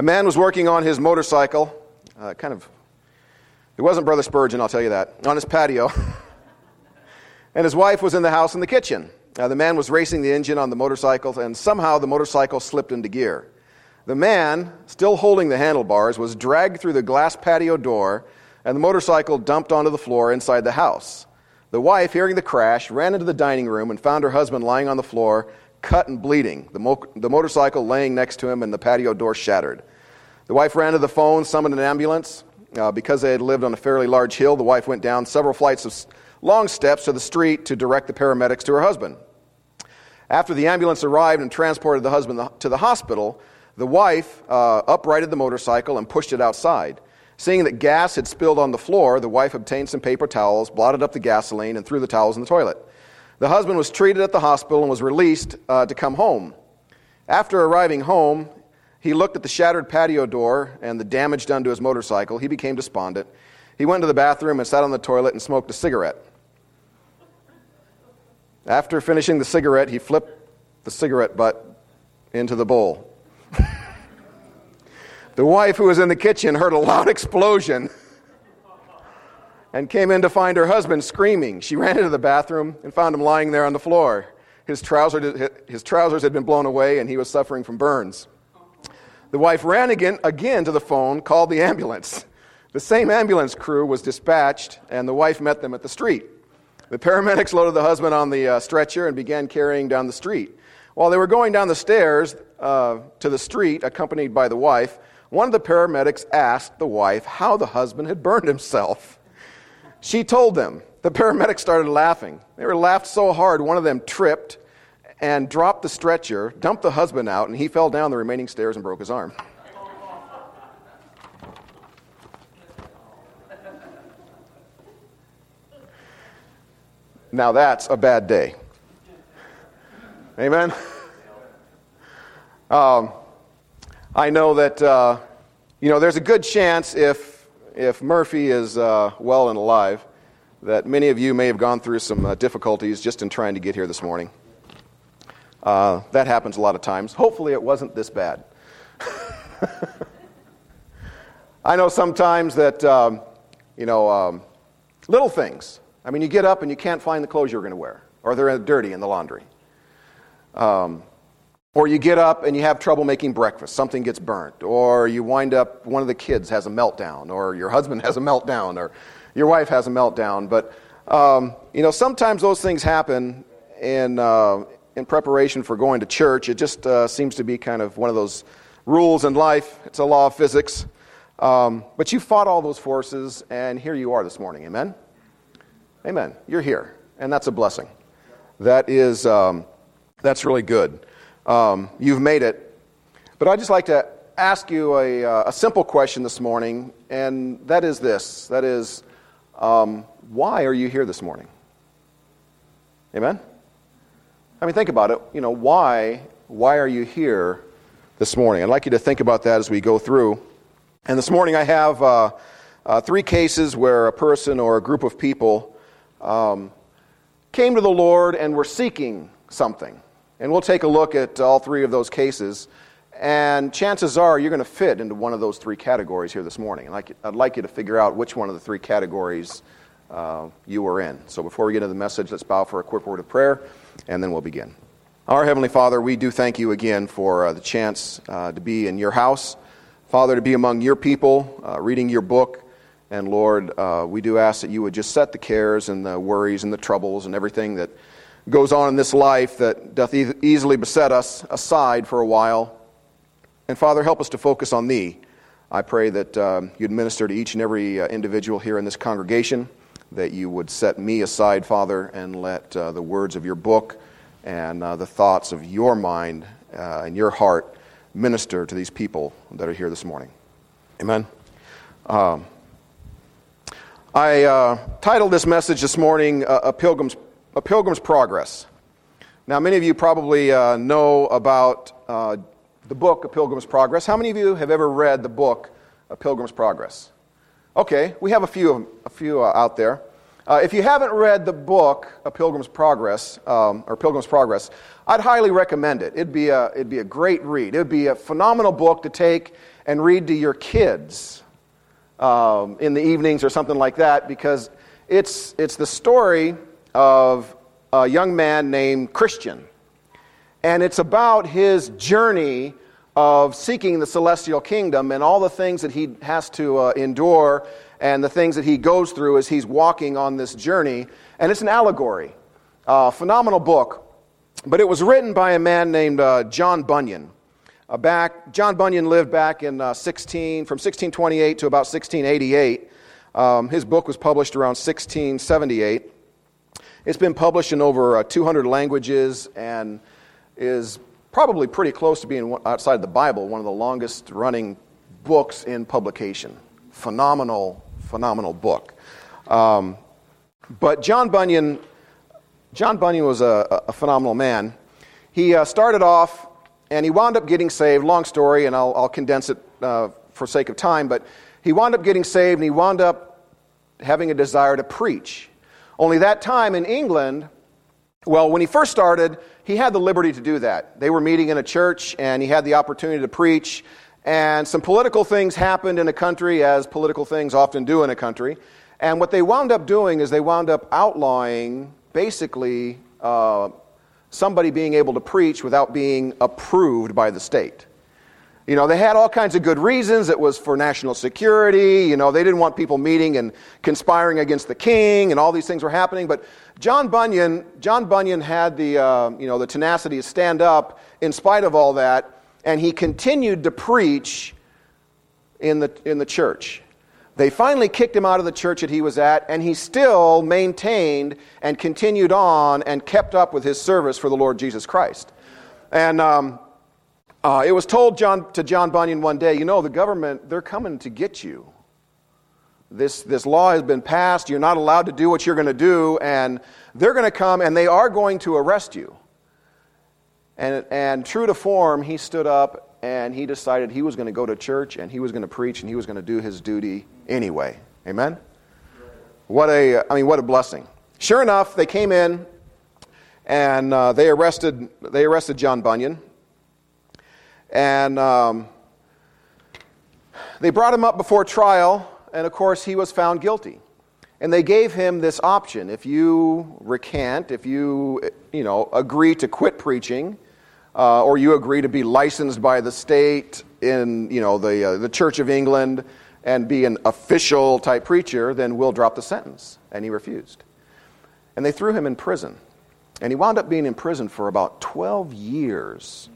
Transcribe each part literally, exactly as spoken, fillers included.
man was working on his motorcycle, uh, kind of, it wasn't Brother Spurgeon, I'll tell you that, on his patio. And his wife was in the house in the kitchen. Uh, the man was racing the engine on the motorcycle, and somehow the motorcycle slipped into gear. The man, still holding the handlebars, was dragged through the glass patio door, and the motorcycle dumped onto the floor inside the house. The wife, hearing the crash, ran into the dining room and found her husband lying on the floor, cut and bleeding, the, mo- the motorcycle laying next to him and the patio door shattered. The wife ran to the phone, summoned an ambulance. Uh, because they had lived on a fairly large hill, the wife went down several flights of s- long steps to the street to direct the paramedics to her husband. After the ambulance arrived and transported the husband to the hospital, the wife uh, uprighted the motorcycle and pushed it outside. Seeing that gas had spilled on the floor, the wife obtained some paper towels, blotted up the gasoline, and threw the towels in the toilet. The husband was treated at the hospital and was released uh, to come home. After arriving home, he looked at the shattered patio door and the damage done to his motorcycle. He became despondent. He went to the bathroom and sat on the toilet and smoked a cigarette. After finishing the cigarette, he flipped the cigarette butt into the bowl. The wife, who was in the kitchen, heard a loud explosion and came in to find her husband screaming. She ran into the bathroom and found him lying there on the floor. His trousers, his trousers had been blown away and he was suffering from burns. The wife ran again, again to the phone, called the ambulance. The same ambulance crew was dispatched, and the wife met them at the street. The paramedics loaded the husband on the uh, stretcher and began carrying down the street. While they were going down the stairs uh, to the street, accompanied by the wife, one of the paramedics asked the wife how the husband had burned himself. She told them. The paramedics started laughing. They were laughed so hard, one of them tripped and dropped the stretcher, dumped the husband out, and he fell down the remaining stairs and broke his arm. Now that's a bad day. Amen? Um, I know that, uh, you know, there's a good chance if, if Murphy is uh, well and alive, that many of you may have gone through some uh, difficulties just in trying to get here this morning. Uh, that happens a lot of times. Hopefully it wasn't this bad. I know sometimes that, um, you know, um, little things. I mean, you get up and you can't find the clothes you were going to wear, or they're dirty in the laundry. Um, or you get up and you have trouble making breakfast. Something gets burnt. Or you wind up, one of the kids has a meltdown, or your husband has a meltdown, or your wife has a meltdown. But, um, you know, sometimes those things happen in... Uh, in preparation for going to church. It just uh, seems to be kind of one of those rules in life. It's a law of physics. Um, but you fought all those forces, and here you are this morning. Amen? Amen. You're here, and that's a blessing. That is, um, that's really good. Um, you've made it. But I'd just like to ask you a, uh, a simple question this morning, and that is this. That is, um, why are you here this morning? Amen? I mean, think about it. You know, why, why are you here this morning? I'd like you to think about that as we go through. And this morning I have uh, uh, three cases where a person or a group of people um, came to the Lord and were seeking something. And we'll take a look at all three of those cases. And chances are you're going to fit into one of those three categories here this morning. I'd like, I'd like you to figure out which one of the three categories uh, you were in. So before we get into the message, let's bow for a quick word of prayer. And then we'll begin. Our Heavenly Father, we do thank you again for uh, the chance uh, to be in your house. Father, to be among your people, uh, reading your book. And Lord, uh, we do ask that you would just set the cares and the worries and the troubles and everything that goes on in this life that doth e- easily beset us aside for a while. And Father, help us to focus on thee. I pray that um, you'd minister to each and every uh, individual here in this congregation, that you would set me aside, Father, and let uh, the words of your book and uh, the thoughts of your mind uh, and your heart minister to these people that are here this morning. Amen. Um, I uh, titled this message this morning, uh, A Pilgrim's, A Pilgrim's Progress. Now, many of you probably uh, know about uh, the book, A Pilgrim's Progress. How many of you have ever read the book, A Pilgrim's Progress? Okay, we have a few, a few uh, out there. Uh, if you haven't read the book, A Pilgrim's Progress, um, or Pilgrim's Progress, I'd highly recommend it. It'd be a, it'd be a great read. It'd be a phenomenal book to take and read to your kids um, in the evenings or something like that, because it's it's the story of a young man named Christian. And it's about his journey of seeking the celestial kingdom and all the things that he has to uh, endure and the things that he goes through as he's walking on this journey. And it's an allegory. Uh, phenomenal book. But it was written by a man named uh, John Bunyan. Uh, back, John Bunyan lived back in uh, sixteen from sixteen twenty-eight to about sixteen eighty-eight. Um, his book was published around sixteen seventy-eight. It's been published in over uh, two hundred languages and is probably pretty close to being, outside the Bible, one of the longest running books in publication. Phenomenal, phenomenal book. Um, but John Bunyan, John Bunyan was a, a phenomenal man. He uh, started off, and he wound up getting saved. Long story, and I'll, I'll condense it uh, for sake of time, but he wound up getting saved, and he wound up having a desire to preach. Only that time in England, well, when he first started, he had the liberty to do that. They were meeting in a church, and he had the opportunity to preach, and some political things happened in a country, as political things often do in a country. And what they wound up doing is they wound up outlawing, basically, uh, somebody being able to preach without being approved by the state. You know, they had all kinds of good reasons. It was for national security. You know, they didn't want people meeting and conspiring against the king, and all these things were happening. But John Bunyan, John Bunyan had the, uh, you know, the tenacity to stand up in spite of all that, and he continued to preach in the in the church. They finally kicked him out of the church that he was at, and he still maintained and continued on and kept up with his service for the Lord Jesus Christ. And um, Uh, it was told John, to John Bunyan one day, you know, the government, they're coming to get you. This, this law has been passed. You're not allowed to do what you're going to do, and they're going to come, and they are going to arrest you. And, and true to form, he stood up, and he decided he was going to go to church, and he was going to preach, and he was going to do his duty anyway. Amen? What a, I mean, what a blessing. Sure enough, they came in, and uh, they arrested, they arrested John Bunyan. And um, they brought him up before trial, and of course he was found guilty. And they gave him this option: if you recant, if you, you know, agree to quit preaching, uh, or you agree to be licensed by the state in, you know, the uh, the Church of England and be an official type preacher, then we'll drop the sentence. And he refused. And they threw him in prison. And he wound up being in prison for about twelve years.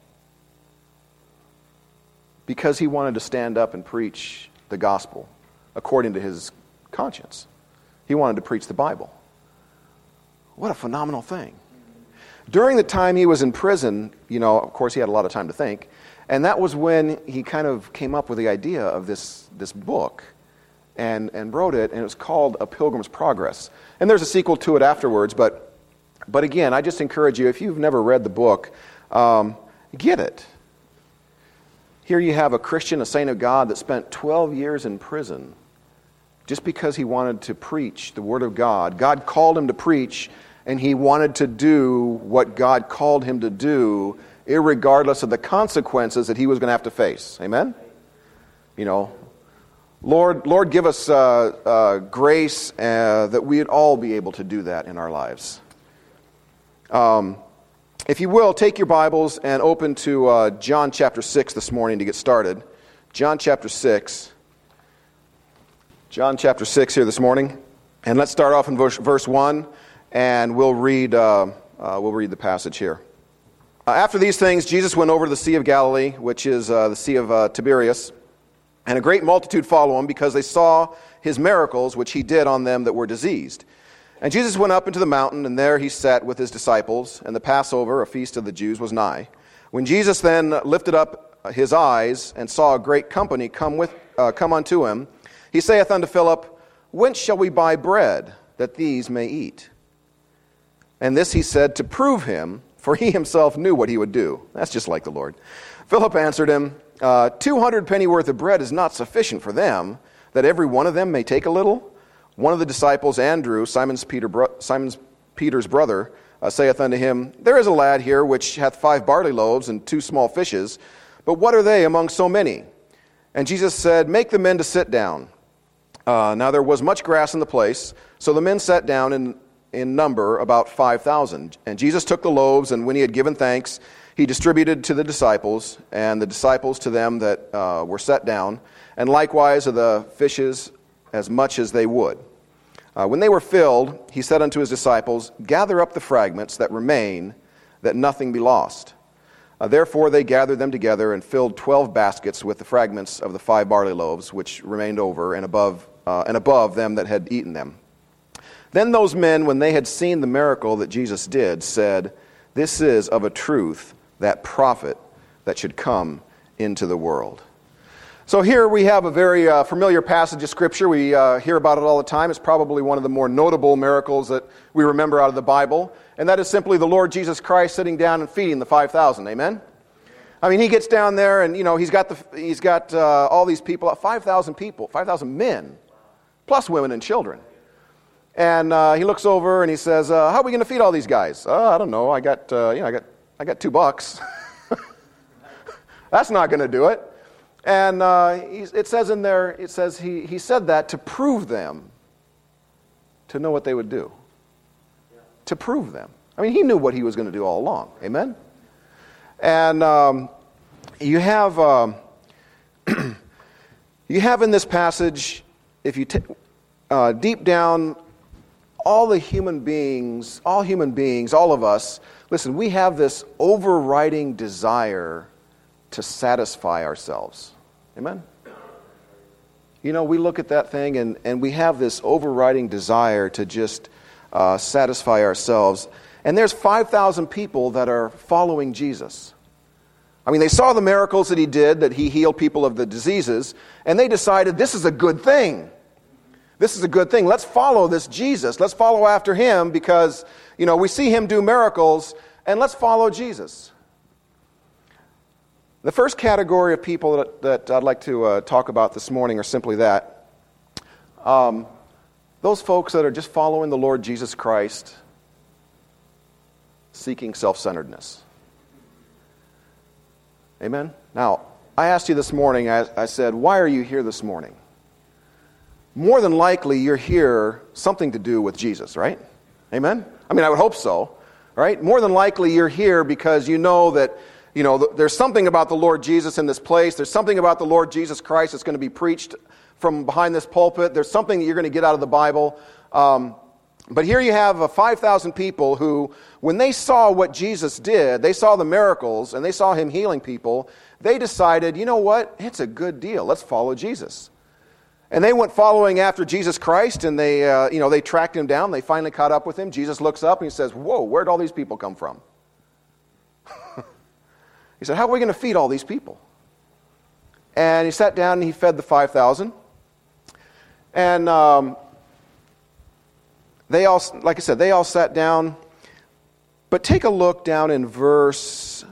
Because he wanted to stand up and preach the gospel according to his conscience. He wanted to preach the Bible. What a phenomenal thing. During the time he was in prison, you know, of course he had a lot of time to think, and that was when he kind of came up with the idea of this, this book and, and wrote it, and it was called A Pilgrim's Progress. And there's a sequel to it afterwards, but, but again, I just encourage you, if you've never read the book, um, get it. Here you have a Christian, a saint of God, that spent twelve years in prison just because he wanted to preach the Word of God. God called him to preach, and he wanted to do what God called him to do, irregardless of the consequences that he was going to have to face. Amen? You know, Lord, Lord, give us uh, uh, grace uh, that we'd all be able to do that in our lives. Um. If you will, take your Bibles and open to uh, John chapter six this morning to get started. John chapter six. John chapter six here this morning. And let's start off in verse, verse one, and we'll read, uh, uh, we'll read the passage here. Uh, after these things, Jesus went over to the Sea of Galilee, which is uh, the Sea of uh, Tiberias. And a great multitude followed him because they saw his miracles, which he did on them that were diseased. And Jesus went up into the mountain, and there he sat with his disciples, and the Passover, a feast of the Jews, was nigh. When Jesus then lifted up his eyes and saw a great company come with uh, come unto him, he saith unto Philip, Whence shall we buy bread, that these may eat? And this he said to prove him, for he himself knew what he would do. That's just like the Lord. Philip answered him, uh, Two hundred penny worth of bread is not sufficient for them, that every one of them may take a little. One of the disciples, Andrew, Simon's, Peter, bro- Simon's Peter's brother, uh, saith unto him, There is a lad here which hath five barley loaves and two small fishes, but what are they among so many? And Jesus said, Make the men to sit down. Uh, now there was much grass in the place, so the men sat down in, in number about five thousand. And Jesus took the loaves, and when he had given thanks, he distributed to the disciples, and the disciples to them that uh, were set down, and likewise of the fishes as much as they would. Uh, when they were filled, he said unto his disciples, Gather up the fragments that remain, that nothing be lost. Uh, therefore they gathered them together and filled twelve baskets with the fragments of the five barley loaves, which remained over, and above uh, and above them that had eaten them. Then those men, when they had seen the miracle that Jesus did, said, This is of a truth that prophet that should come into the world. So here we have a very uh, familiar passage of Scripture. We uh, hear about it all the time. It's probably one of the more notable miracles that we remember out of the Bible. And that is simply the Lord Jesus Christ sitting down and feeding the five thousand. Amen? I mean, he gets down there and, you know, he's got the he's got uh, all these people, five thousand people, five thousand men, plus women and children. And uh, he looks over and he says, uh, how are we going to feed all these guys? Oh, I don't know. I got, uh, you know, I got, I got two bucks. That's not going to do it. And uh, it says in there, it says he, he said that to prove them, to know what they would do. To prove them. I mean, he knew what he was going to do all along. Amen? And um, you have um, you have in this passage, if you take uh, deep down, all the human beings, all human beings, all of us, listen, we have this overriding desire to satisfy ourselves. Amen? You know, we look at that thing and, and we have this overriding desire to just uh, satisfy ourselves. And there's five thousand people that are following Jesus. I mean, they saw the miracles that he did, that he healed people of the diseases, and they decided this is a good thing. This is a good thing. Let's follow this Jesus. Let's follow after him because, you know, we see him do miracles, and let's follow Jesus. The first category of people that, that I'd like to uh, talk about this morning are simply that. Um, those folks that are just following the Lord Jesus Christ, seeking self-centeredness. Amen? Now, I asked you this morning, I, I said, why are you here this morning? More than likely, you're here something to do with Jesus, right? Amen? I mean, I would hope so, right? More than likely, you're here because you know that, you know, there's something about the Lord Jesus in this place. There's something about the Lord Jesus Christ that's going to be preached from behind this pulpit. There's something that you're going to get out of the Bible. Um, but here you have uh, five thousand people who, when they saw what Jesus did, they saw the miracles, and they saw him healing people, they decided, you know what? It's a good deal. Let's follow Jesus. And they went following after Jesus Christ, and they, uh, you know, they tracked him down. They finally caught up with him. Jesus looks up and he says, whoa, where'd all these people come from? He said, how are we going to feed all these people? And he sat down and he fed the five thousand. And um, they all, like I said, they all sat down. But take a look down in verse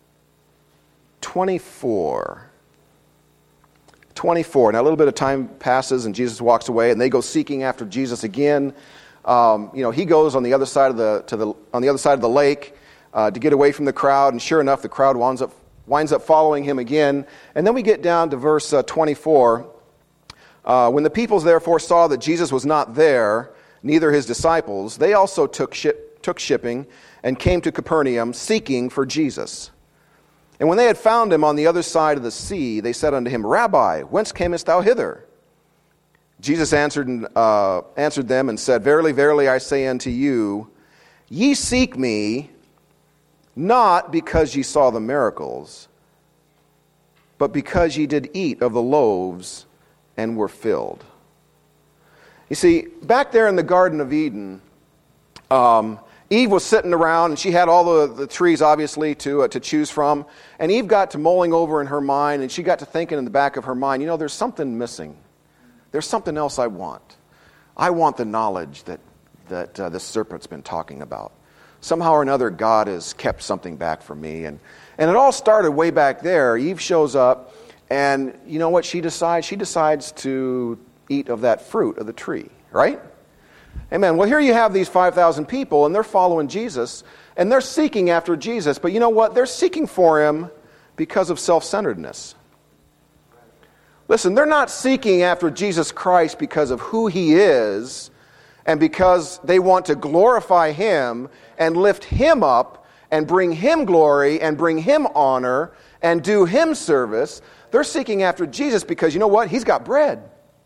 twenty-four. twenty-four. Now a little bit of time passes and Jesus walks away, and they go seeking after Jesus again. Um, you know, he goes on the other side of the to the on the other side of the lake uh, to get away from the crowd, and sure enough, the crowd winds up winds up following him again. And then we get down to verse uh, twenty-four. Uh, when the people therefore saw that Jesus was not there, neither his disciples, they also took ship, took shipping and came to Capernaum, seeking for Jesus. And when they had found him on the other side of the sea, they said unto him, Rabbi, whence camest thou hither? Jesus answered, uh, answered them and said, Verily, verily, I say unto you, ye seek me, not because ye saw the miracles, but because ye did eat of the loaves and were filled. You see, back there in the Garden of Eden, um, Eve was sitting around, and she had all the, the trees, obviously, to uh, to choose from. And Eve got to mulling over in her mind, and she got to thinking in the back of her mind, you know, there's something missing. There's something else I want. I want the knowledge that, that uh, the serpent's been talking about. Somehow or another, God has kept something back from me. And, and it all started way back there. Eve shows up, and you know what she decides? She decides to eat of that fruit of the tree, right? Amen. Well, here you have these five thousand people, and they're following Jesus, and they're seeking after Jesus. But you know what? They're seeking for him because of self-centeredness. Listen, they're not seeking after Jesus Christ because of who he is and because they want to glorify him and lift him up and bring him glory and bring him honor and do him service. They're seeking after Jesus because, you know what? He's got bread.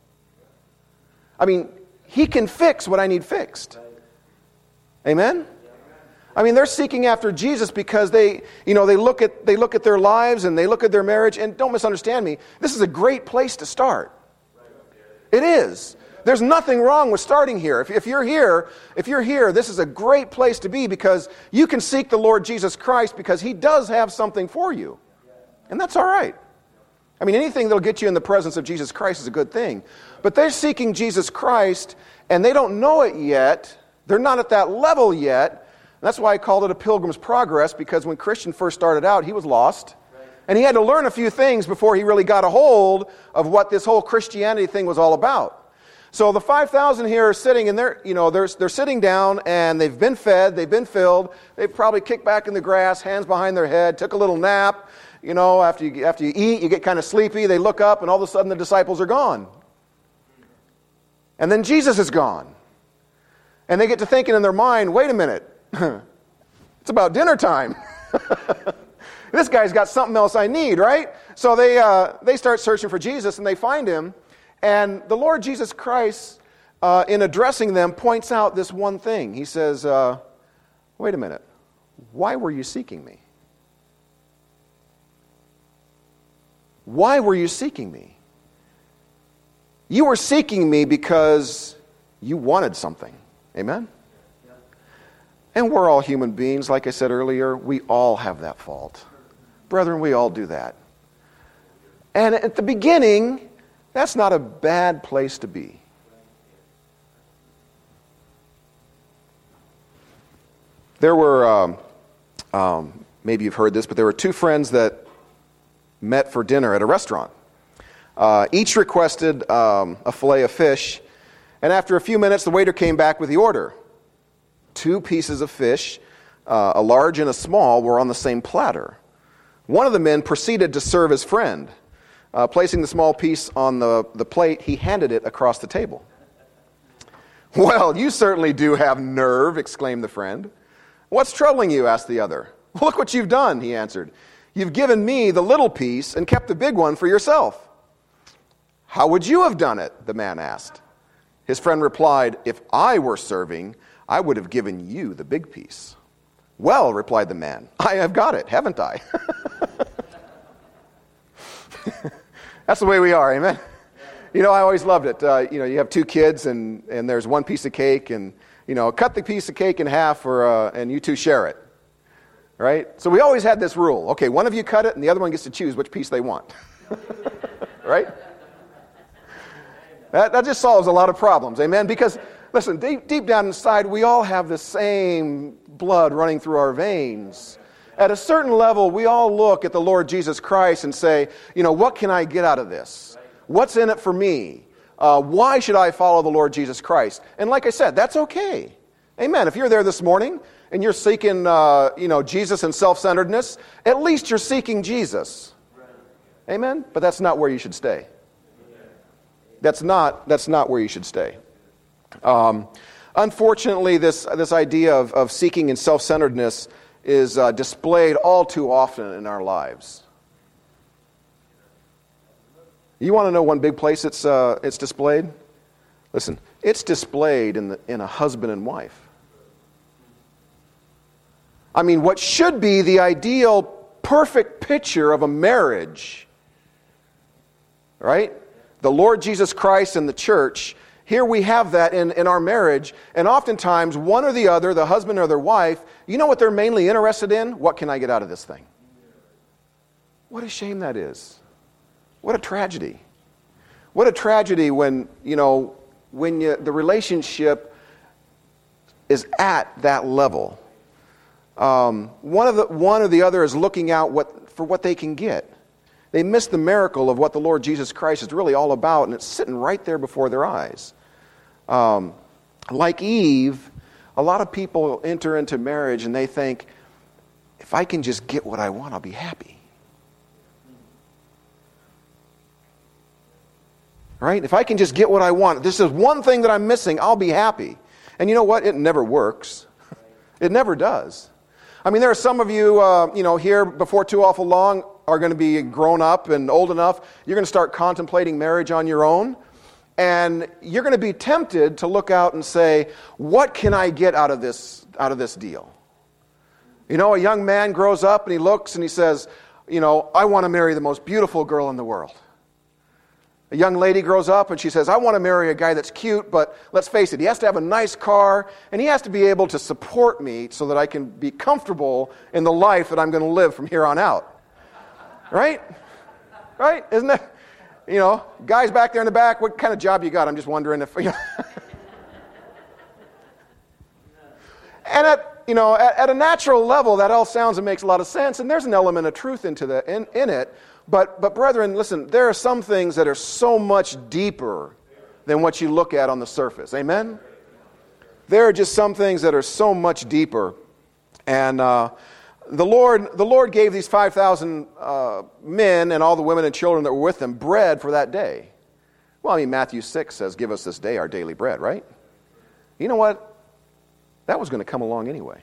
I mean, he can fix what I need fixed. Amen? I mean, they're seeking after Jesus because they, you know, they look at they look at their lives and they look at their marriage, and don't misunderstand me, this is a great place to start. It is. There's nothing wrong with starting here. If, if you're here, if you're here, this is a great place to be because you can seek the Lord Jesus Christ because he does have something for you. And that's all right. I mean, anything that'll get you in the presence of Jesus Christ is a good thing. But they're seeking Jesus Christ, and they don't know it yet. They're not at that level yet. And that's why I called it a pilgrim's progress, because when Christian first started out, he was lost. And he had to learn a few things before he really got a hold of what this whole Christianity thing was all about. So the five thousand here are sitting, and they're, you know, they're, they're sitting down, and they've been fed, they've been filled. They've probably kicked back in the grass, hands behind their head, took a little nap. You know, after you, after you eat, you get kind of sleepy. They look up, and all of a sudden the disciples are gone. And then Jesus is gone. And they get to thinking in their mind, wait a minute, it's about dinner time. This guy's got something else I need, right? So they uh, they start searching for Jesus, and they find him. And the Lord Jesus Christ, uh, in addressing them, points out this one thing. He says, uh, wait a minute, why were you seeking me? Why were you seeking me? You were seeking me because you wanted something. Amen? Yeah. And we're all human beings. Like I said earlier, we all have that fault. Brethren, we all do that. And at the beginning, that's not a bad place to be. There were, um, um, maybe you've heard this, but there were two friends that met for dinner at a restaurant. Uh, each requested um, a fillet of fish, and after a few minutes, the waiter came back with the order. Two pieces of fish, uh, a large and a small, were on the same platter. One of the men proceeded to serve his friend. Uh, placing the small piece on the, the plate, he handed it across the table. "Well, you certainly do have nerve," exclaimed the friend. "What's troubling you?" asked the other. "Look what you've done," he answered. "You've given me the little piece and kept the big one for yourself." "How would you have done it?" the man asked. His friend replied, "If I were serving, I would have given you the big piece." "Well," replied the man, "I have got it, haven't I?" That's the way we are, amen? You know, I always loved it. Uh, you know, you have two kids, and, and there's one piece of cake, and, you know, cut the piece of cake in half, for, uh, and you two share it. Right? So we always had this rule. Okay, one of you cut it, and the other one gets to choose which piece they want. Right? That, that just solves a lot of problems, amen? Because, listen, deep, deep down inside, we all have the same blood running through our veins. At a certain level, we all look at the Lord Jesus Christ and say, you know, what can I get out of this? What's in it for me? Uh, why should I follow the Lord Jesus Christ? And like I said, that's okay. Amen. If you're there this morning and you're seeking, uh, you know, Jesus and self-centeredness, at least you're seeking Jesus. Amen? But that's not where you should stay. That's not, that's not where you should stay. Um, unfortunately, this, this idea of, of seeking and self-centeredness is uh, displayed all too often in our lives. You want to know one big place it's uh, it's displayed? Listen, it's displayed in the in a husband and wife. I mean, what should be the ideal, perfect picture of a marriage, right? The Lord Jesus Christ and the church. Here we have that in, in our marriage, and oftentimes one or the other, the husband or their wife, you know what they're mainly interested in? What can I get out of this thing? What a shame that is. What a tragedy. What a tragedy when, you know, when you, the relationship is at that level. Um, one of the one or the other is looking out what for what they can get. They miss the miracle of what the Lord Jesus Christ is really all about, and it's sitting right there before their eyes. Um, like Eve, a lot of people enter into marriage and they think, if I can just get what I want, I'll be happy. Right? If I can just get what I want, this is one thing that I'm missing, I'll be happy. And you know what? It never works. It never does. I mean, there are some of you, uh, you know, here before too awful long are going to be grown up and old enough. You're going to start contemplating marriage on your own. And you're going to be tempted to look out and say, what can I get out of this, out of this deal? You know, a young man grows up and he looks and he says, you know, I want to marry the most beautiful girl in the world. A young lady grows up and she says, I want to marry a guy that's cute, but let's face it, he has to have a nice car and he has to be able to support me so that I can be comfortable in the life that I'm going to live from here on out. Right? Right? Isn't that, you know, guys back there in the back, what kind of job you got? I'm just wondering if, you know. And at, you know, at, at a natural level, that all sounds and makes a lot of sense, and there's an element of truth into the, in, in it. But, but brethren, listen, there are some things that are so much deeper than what you look at on the surface. Amen? There are just some things that are so much deeper. And uh, the Lord the Lord gave these five thousand uh, men and all the women and children that were with them bread for that day. Well, I mean, Matthew six says, give us this day our daily bread, right? You know what? That was going to come along anyway.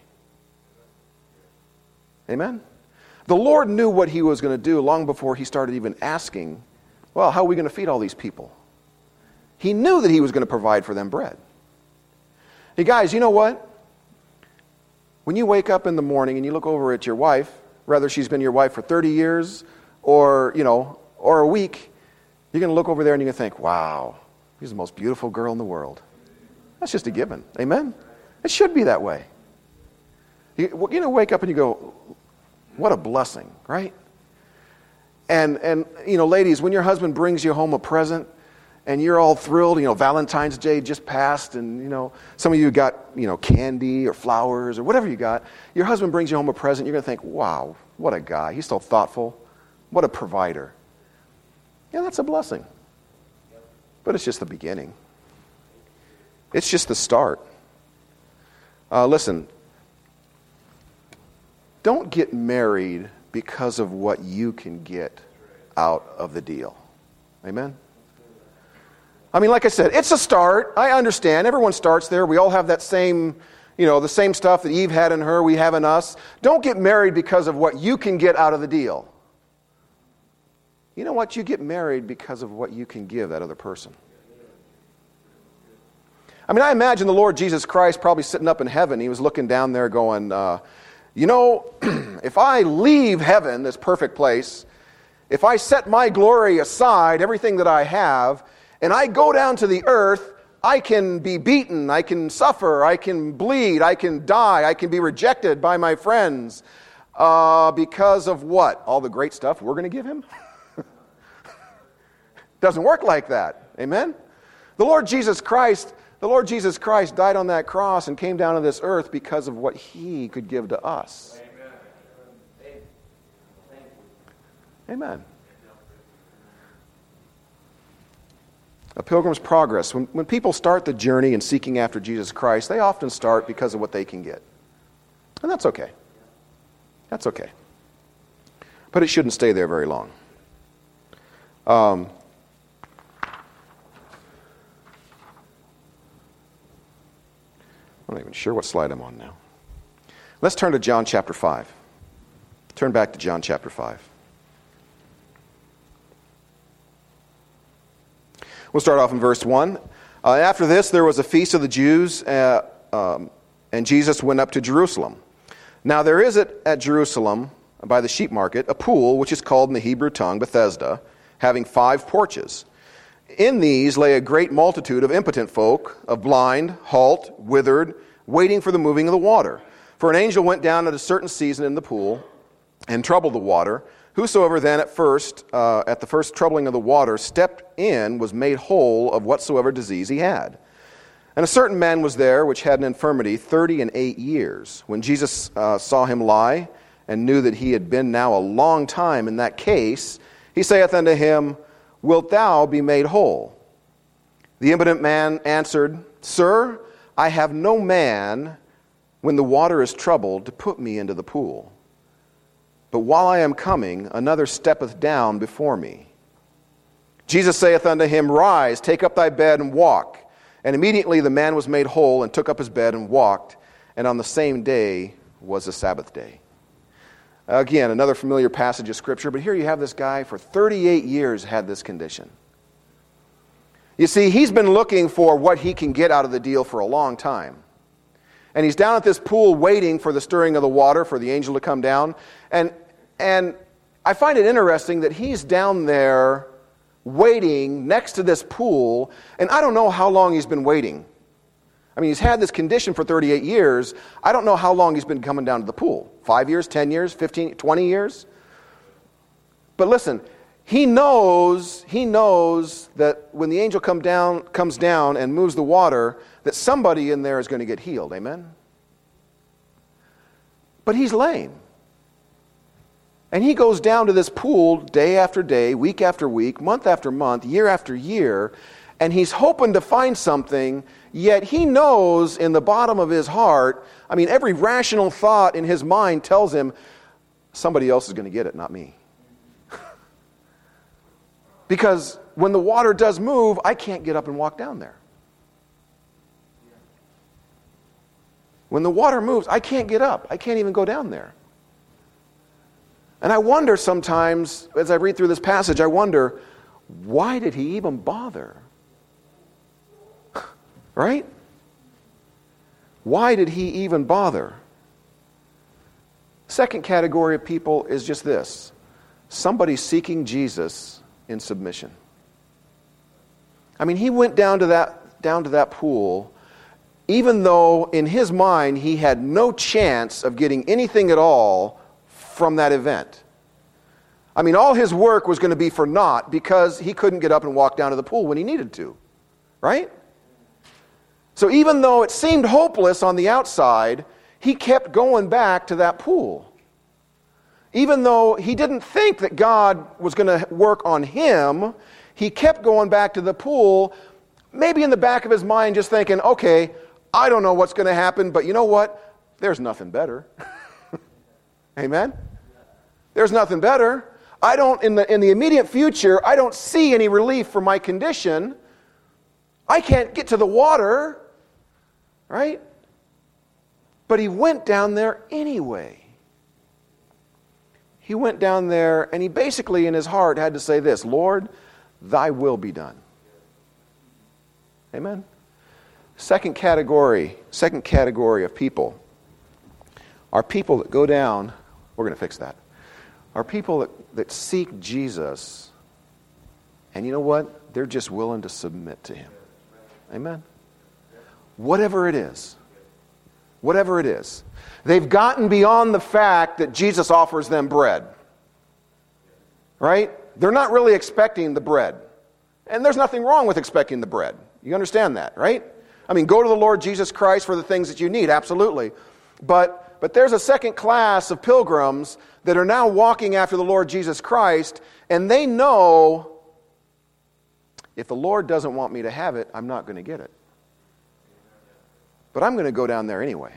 Amen? The Lord knew what he was going to do long before he started even asking, well, how are we going to feed all these people? He knew that he was going to provide for them bread. Hey guys, you know what? When you wake up in the morning and you look over at your wife, whether she's been your wife for thirty years or, you know, or a week, you're going to look over there and you're going to think, wow, she's the most beautiful girl in the world. That's just a given. Amen? It should be that way. You, you know, wake up and you go, what a blessing, right? And, and you know, ladies, when your husband brings you home a present and you're all thrilled, you know, Valentine's Day just passed and, you know, some of you got, you know, candy or flowers or whatever you got. Your husband brings you home a present, you're going to think, wow, what a guy. He's so thoughtful. What a provider. Yeah, that's a blessing. But it's just the beginning. It's just the start. Uh, listen, don't get married because of what you can get out of the deal. Amen? I mean, like I said, it's a start. I understand. Everyone starts there. We all have that same, you know, the same stuff that Eve had in her, we have in us. Don't get married because of what you can get out of the deal. You know what? You get married because of what you can give that other person. I mean, I imagine the Lord Jesus Christ probably sitting up in heaven. He was looking down there going, uh, you know, if I leave heaven, this perfect place, if I set my glory aside, everything that I have, and I go down to the earth, I can be beaten, I can suffer, I can bleed, I can die, I can be rejected by my friends. Uh, because of what? All the great stuff we're going to give him? Doesn't work like that. Amen? The Lord Jesus Christ The Lord Jesus Christ died on that cross and came down to this earth because of what he could give to us. Amen. Amen. A Pilgrim's Progress. When, when people start the journey in seeking after Jesus Christ, they often start because of what they can get. And that's okay. That's okay. But it shouldn't stay there very long. Um... I'm not even sure what slide I'm on now. Let's turn to John chapter five. Turn back to John chapter five. We'll start off in verse one. Uh, after this, there was a feast of the Jews, uh, um, and Jesus went up to Jerusalem. Now there is at, at Jerusalem, by the sheep market, a pool, which is called in the Hebrew tongue Bethesda, having five porches. In these lay a great multitude of impotent folk, of blind, halt, withered, waiting for the moving of the water. For an angel went down at a certain season in the pool and troubled the water. Whosoever then at first, uh, at the first troubling of the water, stepped in was made whole of whatsoever disease he had. And a certain man was there which had an infirmity thirty and eight years. When Jesus uh, saw him lie and knew that he had been now a long time in that case, he saith unto him, Wilt thou be made whole? The impotent man answered Sir, I have no man when the water is troubled to put me into the pool. But while I am coming, another steppeth down before me. Jesus saith unto him, Rise, take up thy bed and walk. And immediately the man was made whole and took up his bed and walked. And on the same day was the Sabbath day. Again, another familiar passage of Scripture, but here you have this guy for thirty-eight years had this condition. You see, he's been looking for what he can get out of the deal for a long time. And he's down at this pool waiting for the stirring of the water, for the angel to come down. And, and I find it interesting that he's down there waiting next to this pool, and I don't know how long he's been waiting. I mean, he's had this condition for thirty-eight years. I don't know how long he's been coming down to the pool. Five years, ten years, fifteen, twenty years? But listen, he knows, he knows that when the angel come down, comes down and moves the water, that somebody in there is going to get healed. Amen? But he's lame. And he goes down to this pool day after day, week after week, month after month, year after year, and he's hoping to find something, yet he knows in the bottom of his heart, I mean, every rational thought in his mind tells him, somebody else is going to get it, not me. Because when the water does move, I can't get up and walk down there. When the water moves, I can't get up. I can't even go down there. And I wonder sometimes, as I read through this passage, I wonder, why did he even bother? Right? Why did he even bother? Second category of people is just this. Somebody seeking Jesus in submission. I mean, he went down to that, down to that pool, even though in his mind he had no chance of getting anything at all from that event. I mean, all his work was going to be for naught because he couldn't get up and walk down to the pool when he needed to. Right? So even though it seemed hopeless on the outside, he kept going back to that pool. Even though he didn't think that God was going to work on him, he kept going back to the pool, maybe in the back of his mind just thinking, okay, I don't know what's going to happen, but you know what? There's nothing better. Amen? There's nothing better. I don't, in the, in the immediate future, I don't see any relief for my condition. I can't get to the water, right? But he went down there anyway. He went down there and he basically in his heart had to say this, Lord, thy will be done. Amen? Second category, second category of people are people that go down, we're going to fix that, are people that, that seek Jesus, and you know what? They're just willing to submit to him. Amen? Whatever it is. Whatever it is. They've gotten beyond the fact that Jesus offers them bread. Right? They're not really expecting the bread. And there's nothing wrong with expecting the bread. You understand that, right? I mean, go to the Lord Jesus Christ for the things that you need, absolutely. But, but there's a second class of pilgrims that are now walking after the Lord Jesus Christ, and they know if the Lord doesn't want me to have it, I'm not going to get it. But I'm going to go down there anyway.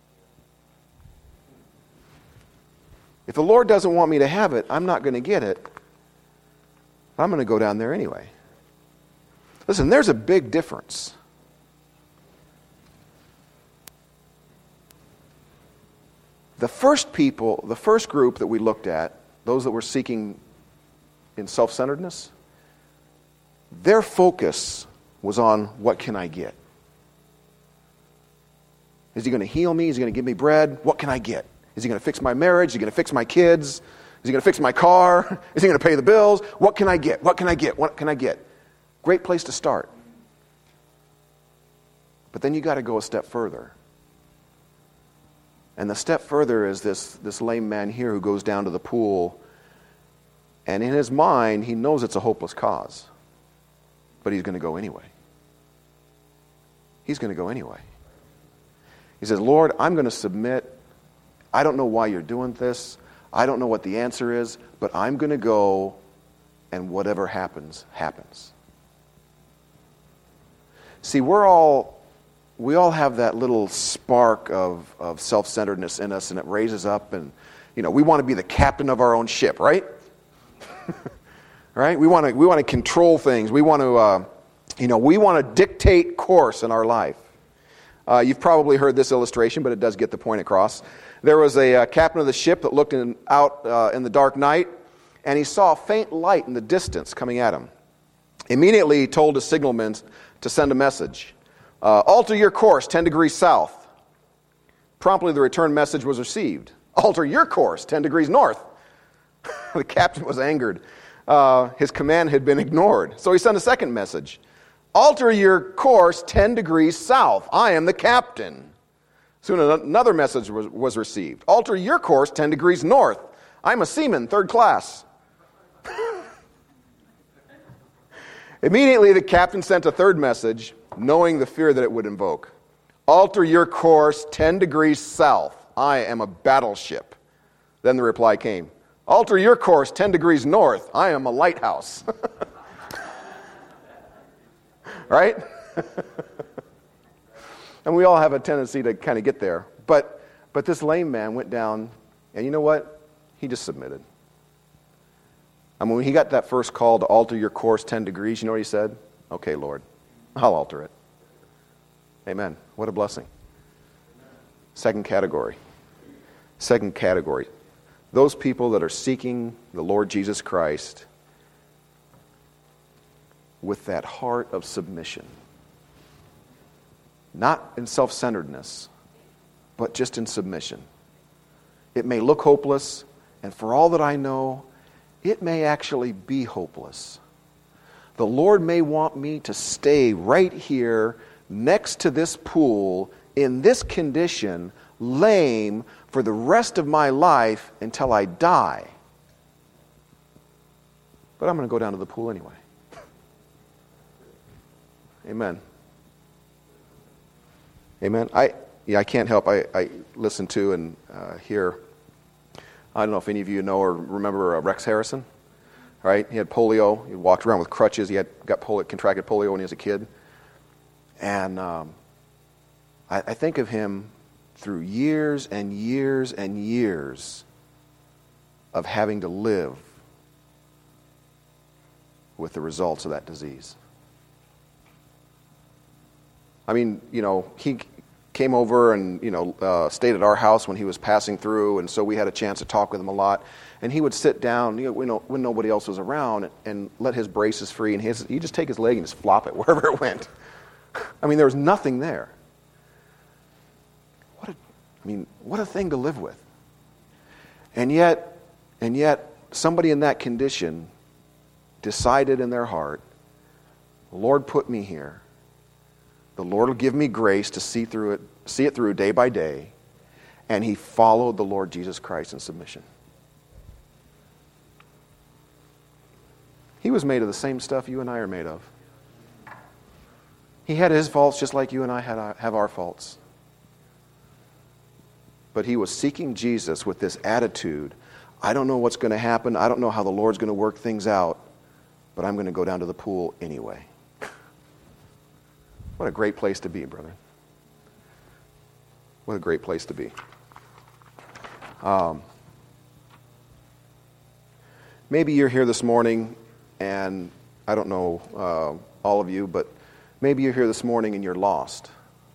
If the Lord doesn't want me to have it, I'm not going to get it. I'm going to go down there anyway. Listen, there's a big difference. The first people, the first group that we looked at, those that were seeking in self-centeredness, their focus was on what can I get? Is he going to heal me? Is he going to give me bread? What can I get? Is he going to fix my marriage? Is he going to fix my kids? Is he going to fix my car? Is he going to pay the bills? What can I get? What can I get? What can I get? Great place to start. But then you got to go a step further. And the step further is this, this lame man here who goes down to the pool, and in his mind, he knows it's a hopeless cause. But he's going to go anyway. He's going to go anyway. He says, Lord, I'm going to submit. I don't know why you're doing this. I don't know what the answer is, but I'm going to go, and whatever happens, happens. See, we're all we all have that little spark of, of self-centeredness in us, and it raises up, and you know, we want to be the captain of our own ship, right? Right? We want to we want to control things. We want to, uh, you know, we want to dictate course in our life. Uh, you've probably heard this illustration, but it does get the point across. There was a uh, captain of the ship that looked in, out uh, in the dark night, and he saw a faint light in the distance coming at him. Immediately, he told his signalman to send a message. Uh, Alter your course ten degrees south. Promptly, the return message was received. Alter your course ten degrees north. The captain was angered. Uh, his command had been ignored. So he sent a second message. Alter your course ten degrees south. I am the captain. Soon another message was, was received. Alter your course ten degrees north. I'm a seaman, third class. Immediately, the captain sent a third message, knowing the fear that it would invoke. Alter your course ten degrees south. I am a battleship. Then the reply came. Alter your course ten degrees north. I am a lighthouse. Right? And we all have a tendency to kind of get there. But but this lame man went down, and you know what? He just submitted. I mean, when he got that first call to alter your course ten degrees, you know what he said? Okay, Lord, I'll alter it. Amen. What a blessing. Second category. Second category. Those people that are seeking the Lord Jesus Christ with that heart of submission. Not in self-centeredness, but just in submission. It may look hopeless, and for all that I know, it may actually be hopeless. The Lord may want me to stay right here next to this pool in this condition, lame, for the rest of my life until I die. But I'm going to go down to the pool anyway. Amen. Amen. I yeah, I can't help. I, I listen to and uh, hear. I don't know if any of you know or remember uh, Rex Harrison. Right? He had polio. He walked around with crutches. He had got polio, contracted polio when he was a kid. And um, I, I think of him through years and years and years of having to live with the results of that disease. I mean, you know, he came over and, you know, uh, stayed at our house when he was passing through, and so we had a chance to talk with him a lot. And he would sit down, you know, when, when nobody else was around, and let his braces free, and his, he'd just take his leg and just flop it wherever it went. I mean, there was nothing there. What a, I mean, what a thing to live with. And yet, and yet, somebody in that condition decided in their heart, the Lord put me here. The Lord will give me grace to see through it, see it through day by day. And he followed the Lord Jesus Christ in submission. He was made of the same stuff you and I are made of. He had his faults just like you and I had our, have our faults. But he was seeking Jesus with this attitude. I don't know what's going to happen. I don't know how the Lord's going to work things out. But I'm going to go down to the pool anyway. What a great place to be, brother. What a great place to be. Um, maybe you're here this morning, and I don't know uh, all of you, but maybe you're here this morning and you're lost.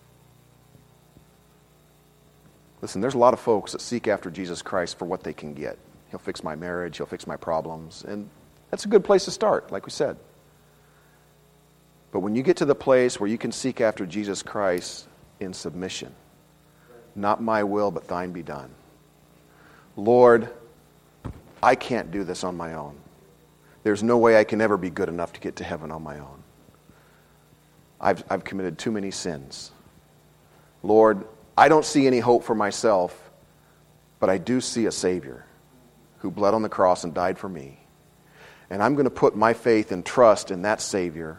Listen, there's a lot of folks that seek after Jesus Christ for what they can get. He'll fix my marriage, he'll fix my problems, and that's a good place to start, like we said. But when you get to the place where you can seek after Jesus Christ in submission, not my will, but thine be done. Lord, I can't do this on my own. There's no way I can ever be good enough to get to heaven on my own. I've, I've committed too many sins. Lord, I don't see any hope for myself, but I do see a Savior who bled on the cross and died for me. And I'm going to put my faith and trust in that Savior.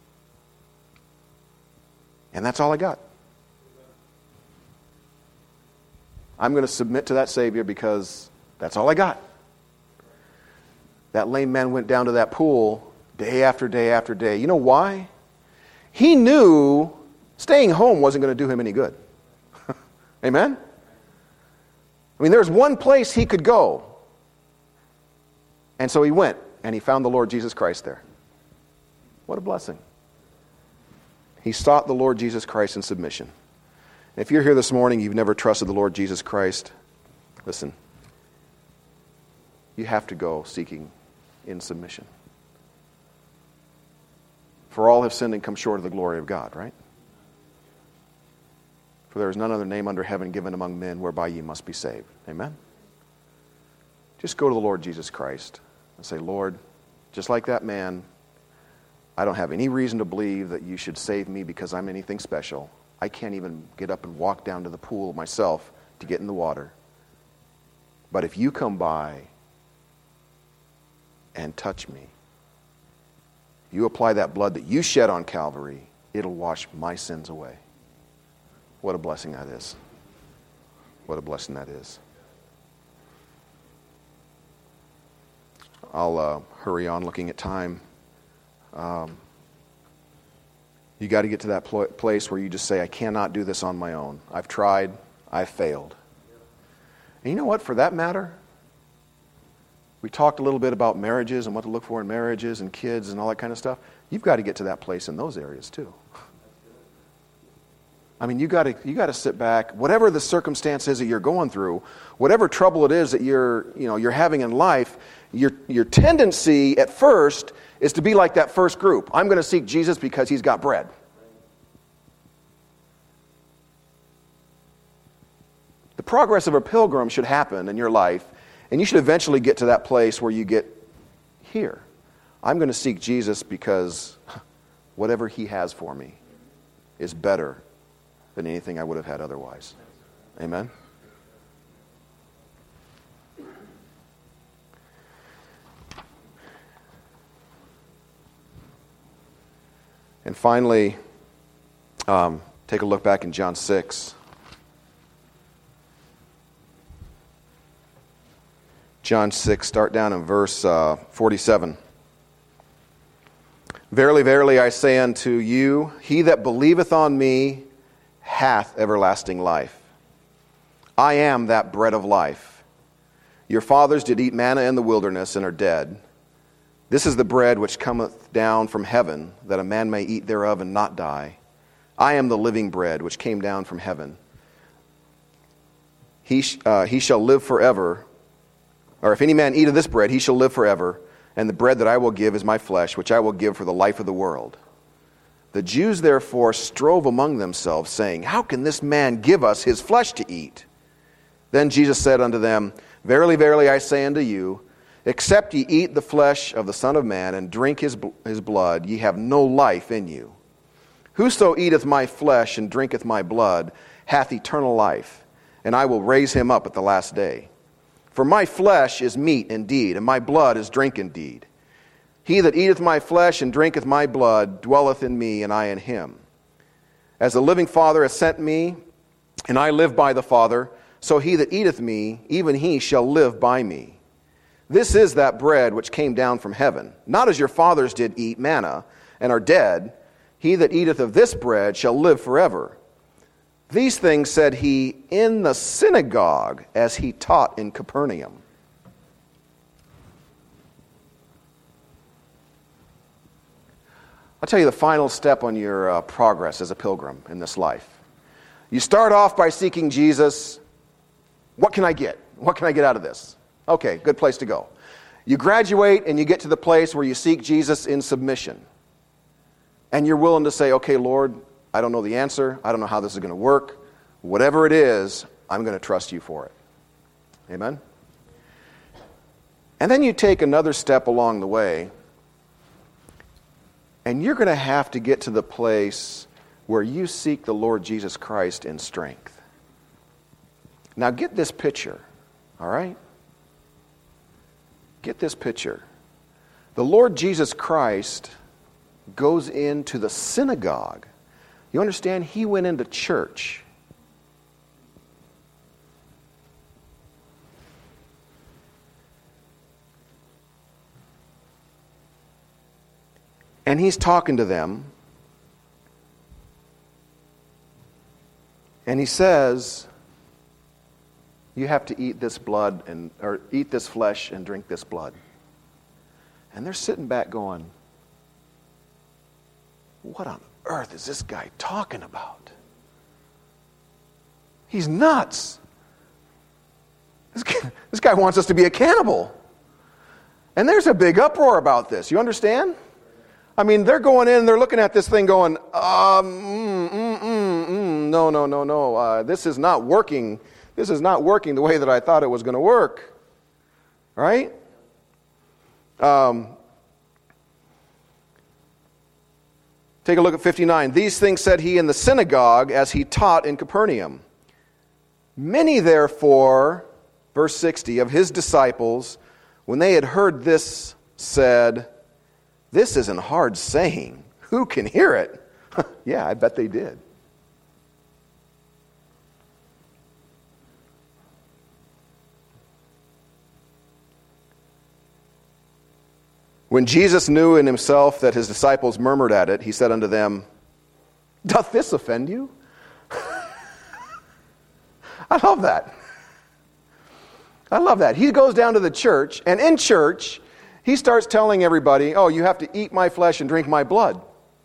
And that's all I got. I'm going to submit to that Savior because that's all I got. That lame man went down to that pool day after day after day. You know why? He knew Staying home wasn't going to do him any good. Amen? I mean, there's one place he could go. And so he went, and he found the Lord Jesus Christ there. What a blessing. He sought the Lord Jesus Christ in submission. And if you're here this morning, you've never trusted the Lord Jesus Christ, listen, you have to go seeking in submission. For all have sinned and come short of the glory of God, right? For there is none other name under heaven given among men whereby ye must be saved. Amen? Just go to the Lord Jesus Christ and say, Lord, just like that man, I don't have any reason to believe that you should save me because I'm anything special. I can't even get up and walk down to the pool myself to get in the water. But if you come by and touch me, you apply that blood that you shed on Calvary, it'll wash my sins away. What a blessing that is. What a blessing that is. I'll uh, hurry on looking at time. Um, you got to get to that pl- place where you just say, I cannot do this on my own. I've tried. I've failed. And you know what? For that matter, we talked a little bit about marriages and what to look for in marriages and kids and all that kind of stuff. You've got to get to that place in those areas too. I mean, you got to you got to sit back. Whatever the circumstance is that you're going through, whatever trouble it is that you're you know you're having in life, your your tendency at first is to be like that first group. I'm going to seek Jesus because he's got bread. The progress of a pilgrim should happen in your life, and you should eventually get to that place where you get here. I'm going to seek Jesus because whatever he has for me is better than anything I would have had otherwise. Amen? And finally, um, take a look back in John six. John six, start down in verse uh, forty-seven. Verily, verily, I say unto you, he that believeth on me hath everlasting life. I am that bread of life. Your fathers did eat manna in the wilderness and are dead. This is the bread which cometh down from heaven, that a man may eat thereof and not die. I am the living bread which came down from heaven. He, sh- uh, he shall live forever. Or if any man eat of this bread, he shall live forever. And the bread that I will give is my flesh, which I will give for the life of the world. The Jews therefore strove among themselves, saying, How can this man give us his flesh to eat? Then Jesus said unto them, Verily, verily, I say unto you, except ye eat the flesh of the Son of Man, and drink his, his blood, ye have no life in you. Whoso eateth my flesh and drinketh my blood hath eternal life, and I will raise him up at the last day. For my flesh is meat indeed, and my blood is drink indeed. He that eateth my flesh and drinketh my blood dwelleth in me, and I in him. As the living Father hath sent me, and I live by the Father, so he that eateth me, even he shall live by me. This is that bread which came down from heaven, not as your fathers did eat manna, and are dead. He that eateth of this bread shall live forever. These things said he in the synagogue, as he taught in Capernaum. I'll tell you the final step on your uh, progress as a pilgrim in this life. You start off by seeking Jesus. What can I get? What can I get out of this? Okay, good place to go. You graduate and you get to the place where you seek Jesus in submission. And you're willing to say, okay, Lord, I don't know the answer. I don't know how this is going to work. Whatever it is, I'm going to trust you for it. Amen? And then you take another step along the way, and you're going to have to get to the place where you seek the Lord Jesus Christ in strength. Now get this picture, all right? Get this picture. The Lord Jesus Christ goes into the synagogue. You understand? He went into church. And he's talking to them. And he says, you have to eat this blood and or eat this flesh and drink this blood. And they're sitting back going, what on earth is this guy talking about? He's nuts. This guy, this guy wants us to be a cannibal. And there's a big uproar about this. You understand? I mean, they're going in, they're looking at this thing going, um, mm, mm, mm, mm, no, no, no, no. Uh, this is not working. This is not working the way that I thought it was going to work. Right? Um, take a look at fifty-nine. These things said he in the synagogue as he taught in Capernaum. Many, therefore, verse sixty, of his disciples, when they had heard this, said, this isn't hard saying. Who can hear it? Yeah, I bet they did. When Jesus knew in himself that his disciples murmured at it, he said unto them, doth this offend you? I love that. I love that. He goes down to the church, and in church, he starts telling everybody, oh, you have to eat my flesh and drink my blood.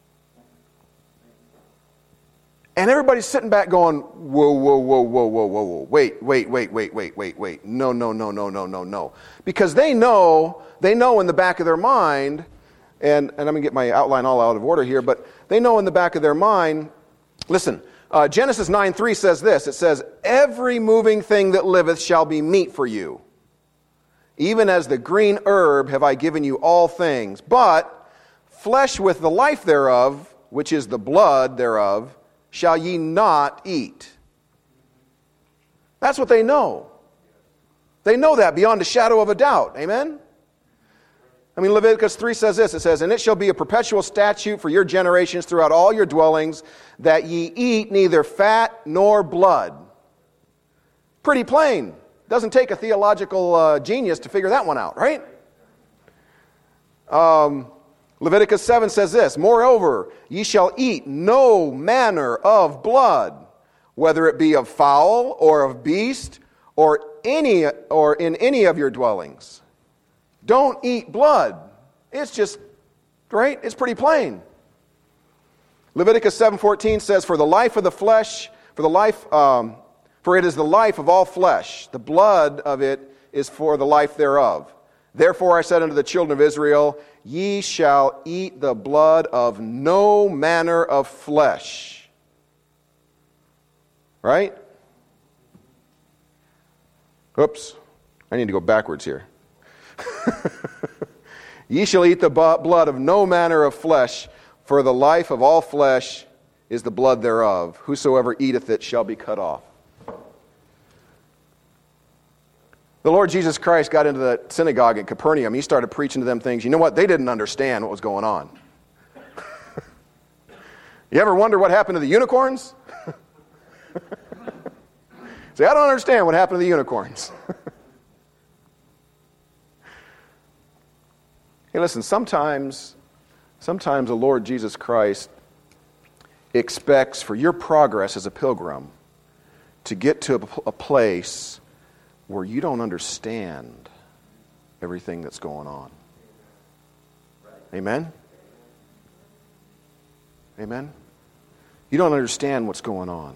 And everybody's sitting back going, whoa, whoa, whoa, whoa, whoa, whoa, whoa. Wait, wait, wait, wait, wait, wait, wait. No, no, no, no, no, no, no. Because they know, they know in the back of their mind, and, and I'm going to get my outline all out of order here, but they know in the back of their mind, listen, uh, Genesis nine three says this. It says, every moving thing that liveth shall be meat for you. Even as the green herb have I given you all things. But flesh with the life thereof, which is the blood thereof, shall ye not eat. That's what they know. They know that beyond a shadow of a doubt. Amen? I mean, Leviticus three says this. It says, and it shall be a perpetual statute for your generations throughout all your dwellings, that ye eat neither fat nor blood. Pretty plain. Doesn't take a theological uh, genius to figure that one out, right? Um, Leviticus seven says this, moreover, ye shall eat no manner of blood, whether it be of fowl or of beast or any or in any of your dwellings. Don't eat blood. It's just, right? It's pretty plain. Leviticus seven fourteen says, for the life of the flesh, for the life, um, for it is the life of all flesh. The blood of it is for the life thereof. Therefore I said unto the children of Israel, ye shall eat the blood of no manner of flesh. Right? Oops. I need to go backwards here. Ye shall eat the blood of no manner of flesh, for the life of all flesh is the blood thereof. Whosoever eateth it shall be cut off. The Lord Jesus Christ got into the synagogue in Capernaum. He started preaching to them things. You know what? They didn't understand what was going on. You ever wonder what happened to the unicorns? Say, I don't understand what happened to the unicorns. Hey, listen, sometimes, sometimes the Lord Jesus Christ expects for your progress as a pilgrim to get to a, a place where you don't understand everything that's going on. Amen? Amen? You don't understand what's going on.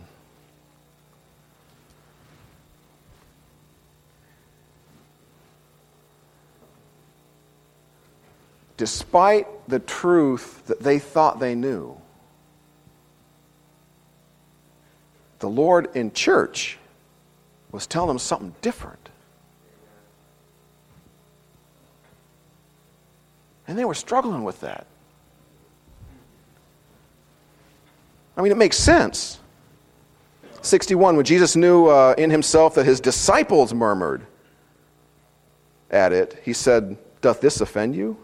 Despite the truth that they thought they knew, the Lord in church was telling them something different. And they were struggling with that. I mean, it makes sense. sixty-one, when Jesus knew uh, in himself that his disciples murmured at it, he said, doth this offend you?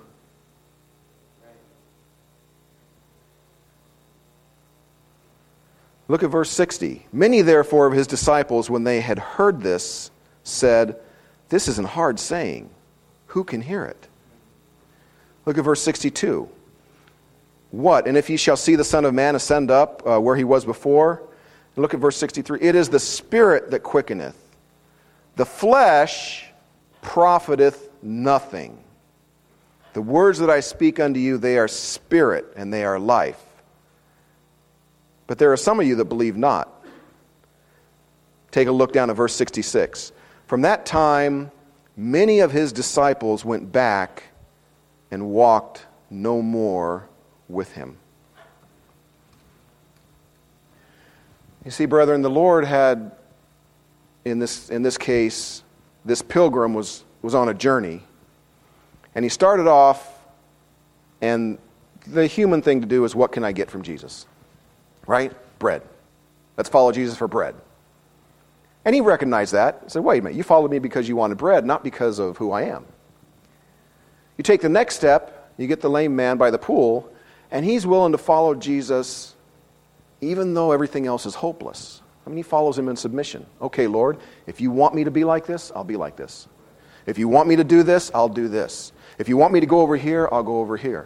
Look at verse sixty. Many, therefore, of his disciples, when they had heard this, said, this isn't hard saying. Who can hear it? Look at verse sixty-two. What? And if ye shall see the Son of Man ascend up uh, where he was before, Look at verse sixty-three. It is the Spirit that quickeneth. The flesh profiteth nothing. The words that I speak unto you, they are spirit and they are life. But there are some of you that believe not. Take a look down at verse sixty-six. From that time, many of his disciples went back and walked no more with him. You see, brethren, the Lord had, in this in this case, this pilgrim was, was on a journey. And he started off, and the human thing to do is, what can I get from Jesus? Right? Bread. Let's follow Jesus for bread. And he recognized that. He said, wait a minute, you followed me because you wanted bread, not because of who I am. You take the next step, you get the lame man by the pool, and he's willing to follow Jesus even though everything else is hopeless. I mean, he follows him in submission. Okay, Lord, if you want me to be like this, I'll be like this. If you want me to do this, I'll do this. If you want me to go over here, I'll go over here.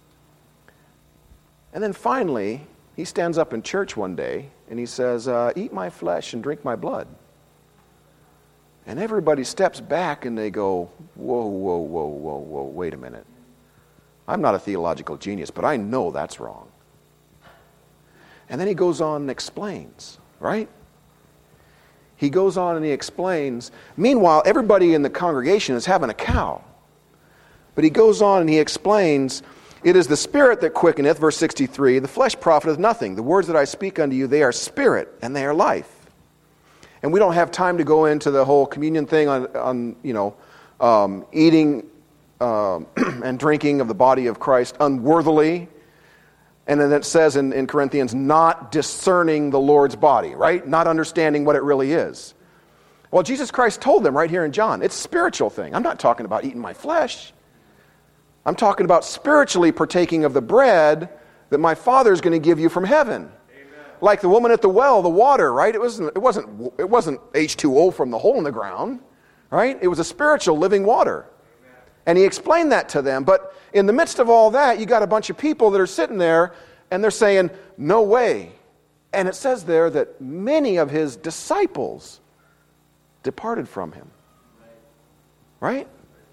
And then finally, he stands up in church one day and he says, uh, eat my flesh and drink my blood. And everybody steps back and they go, whoa, whoa, whoa, whoa, whoa, wait a minute. I'm not a theological genius, but I know that's wrong. And then he goes on and explains, right? He goes on and he explains. Meanwhile, everybody in the congregation is having a cow. But he goes on and he explains, it is the Spirit that quickeneth, verse sixty-three, the flesh profiteth nothing. The words that I speak unto you, they are spirit and they are life. And we don't have time to go into the whole communion thing on, on you know, um, eating um, and drinking of the body of Christ unworthily. And then it says in, in Corinthians, not discerning the Lord's body, right? Not understanding what it really is. Well, Jesus Christ told them right here in John, it's a spiritual thing. I'm not talking about eating my flesh. I'm talking about spiritually partaking of the bread that my Father is going to give you from heaven. Amen. Like the woman at the well, the water, right? It wasn't, it wasn't, it wasn't H two O from the hole in the ground, right? It was a spiritual living water. Amen. And he explained that to them. But in the midst of all that, you got a bunch of people that are sitting there and they're saying, no way. And it says there that many of his disciples departed from him. Right?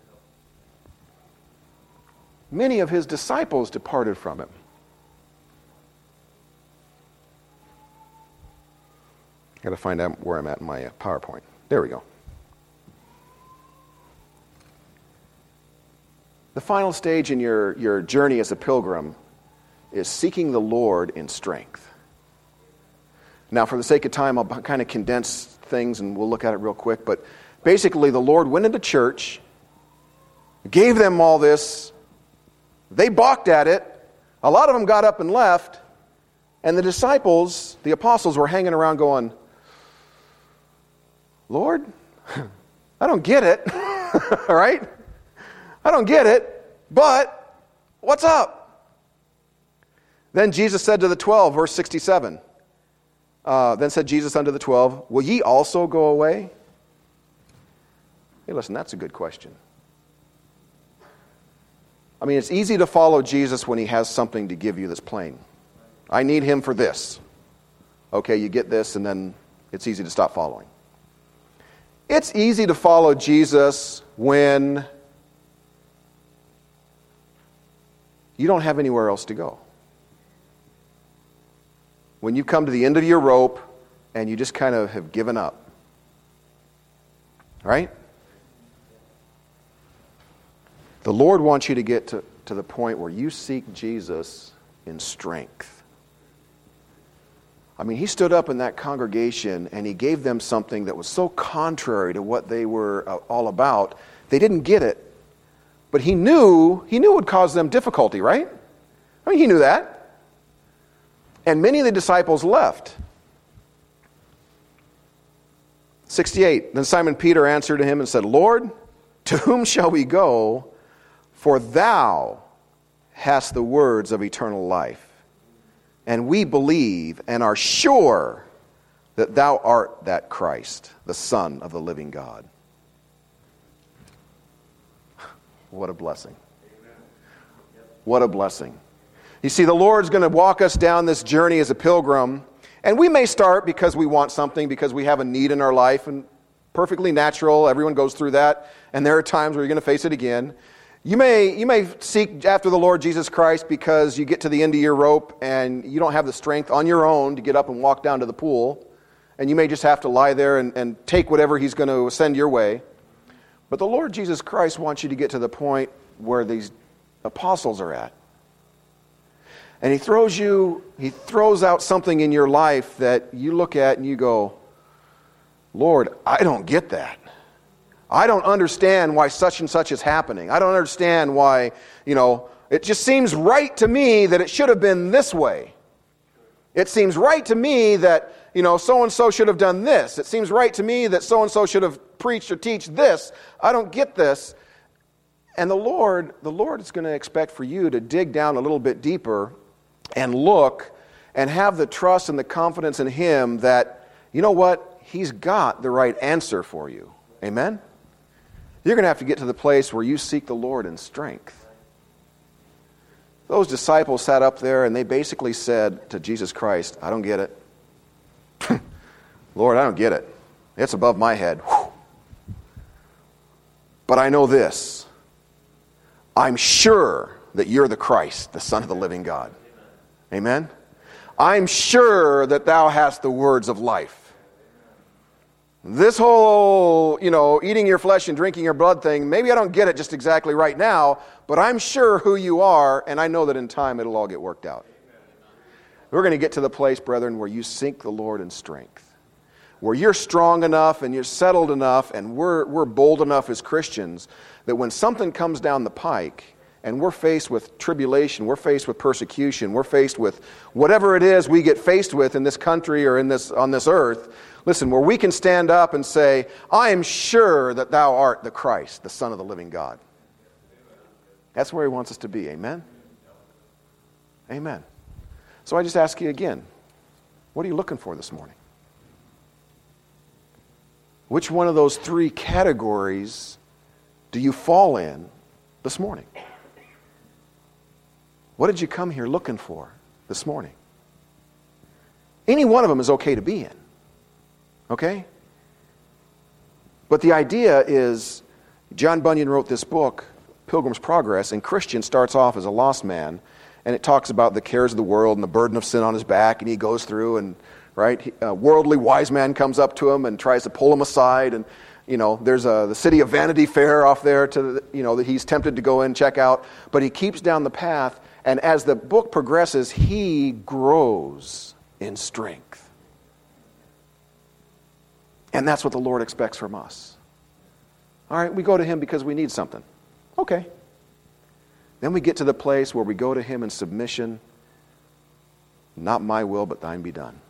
Many of his disciples departed from him. Got to find out where I'm at in my PowerPoint. There we go. The final stage in your, your journey as a pilgrim is seeking the Lord in strength. Now, for the sake of time, I'll kind of condense things and we'll look at it real quick. But basically, the Lord went into church, gave them all this. They balked at it. A lot of them got up and left. And the disciples, the apostles, were hanging around going, Lord, I don't get it. All right? I don't get it, but what's up? Then Jesus said to the twelve, verse sixty-seven, uh, then said Jesus unto the twelve, will ye also go away? Hey, listen, that's a good question. I mean, it's easy to follow Jesus when he has something to give you that's plain. I need him for this. Okay, you get this, and then it's easy to stop following. It's easy to follow Jesus when you don't have anywhere else to go. When you come to the end of your rope and you just kind of have given up. Right? The Lord wants you to get to, to the point where you seek Jesus in strength. I mean, he stood up in that congregation and he gave them something that was so contrary to what they were all about. They didn't get it. But he knew, he knew it would cause them difficulty, right? I mean, he knew that. And many of the disciples left. sixty-eight, then Simon Peter answered him and said, Lord, to whom shall we go? For thou hast the words of eternal life. And we believe and are sure that thou art that Christ, the Son of the living God. What a blessing. What a blessing. You see, the Lord's going to walk us down this journey as a pilgrim, And we may start because we want something, because we have a need in our life, and perfectly natural. Everyone goes through that. And there are times where you're going to face it again. You may, you may seek after the Lord Jesus Christ because you get to the end of your rope and you don't have the strength on your own to get up and walk down to the pool. And you may just have to lie there and, and take whatever He's going to send your way. But the Lord Jesus Christ wants you to get to the point where these apostles are at. And He throws you, He throws out something in your life that you look at and you go, Lord, I don't get that. I don't understand why such and such is happening. I don't understand why, you know, it just seems right to me that it should have been this way. It seems right to me that, you know, so-and-so should have done this. It seems right to me that so-and-so should have preached or teach this. I don't get this. And the Lord, the Lord is going to expect for you to dig down a little bit deeper and look and have the trust and the confidence in Him that, you know what, He's got the right answer for you. Amen? You're going to have to get to the place where you seek the Lord in strength. Those disciples sat up there and they basically said to Jesus Christ, I don't get it. Lord, I don't get it. It's above my head. Whew. But I know this. I'm sure that you're the Christ, the Son of the living God. Amen? I'm sure that thou hast the words of life. This whole, you know, eating your flesh and drinking your blood thing, maybe I don't get it just exactly right now, but I'm sure who you are, and I know that in time it'll all get worked out. We're going to get to the place, brethren, where you seek the Lord in strength, where you're strong enough and you're settled enough and we're, we're bold enough as Christians that when something comes down the pike and we're faced with tribulation, we're faced with persecution, we're faced with whatever it is we get faced with in this country or in this on this earth, listen, where we can stand up and say, I am sure that thou art the Christ, the Son of the living God. That's where He wants us to be. Amen? Amen. So I just ask you again, what are you looking for this morning? Which one of those three categories do you fall in this morning? What did you come here looking for this morning? Any one of them is okay to be in. Okay? But the idea is, John Bunyan wrote this book, Pilgrim's Progress, and Christian starts off as a lost man, and it talks about the cares of the world and the burden of sin on his back, and he goes through, and right, a worldly wise man comes up to him and tries to pull him aside, and you know, there's a, the city of Vanity Fair off there to, you know, that he's tempted to go in and check out, but he keeps down the path, and as the book progresses, he grows in strength. And that's what the Lord expects from us. All right, we go to Him because we need something. Okay. Then we get to the place where we go to Him in submission. Not my will, but thine be done.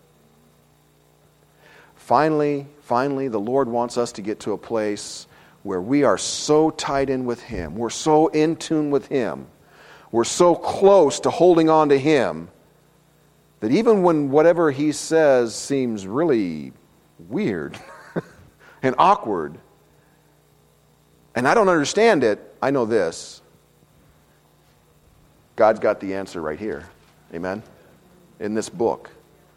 Finally, finally, the Lord wants us to get to a place where we are so tied in with Him. We're so in tune with Him. We're so close to holding on to Him that even when whatever He says seems really weird and awkward, and I don't understand it, I know this. God's got the answer right here. Amen? In this book.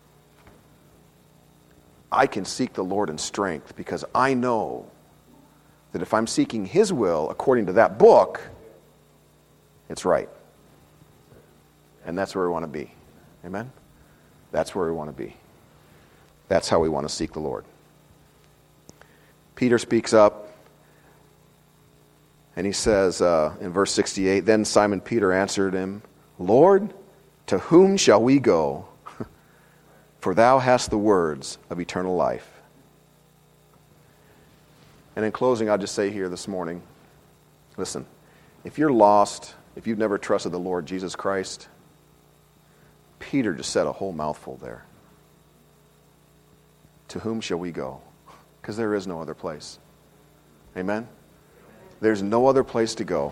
I can seek the Lord in strength because I know that if I'm seeking His will according to that book, it's right. And that's where we want to be. Amen? That's where we want to be. That's how we want to seek the Lord. Peter speaks up, and he says uh, in verse sixty-eight, Then Simon Peter answered him, Lord, to whom shall we go? For thou hast the words of eternal life. And in closing, I'll just say here this morning, listen, if you're lost, if you've never trusted the Lord Jesus Christ, Peter just said a whole mouthful there. To whom shall we go? Because there is no other place. Amen? There's no other place to go.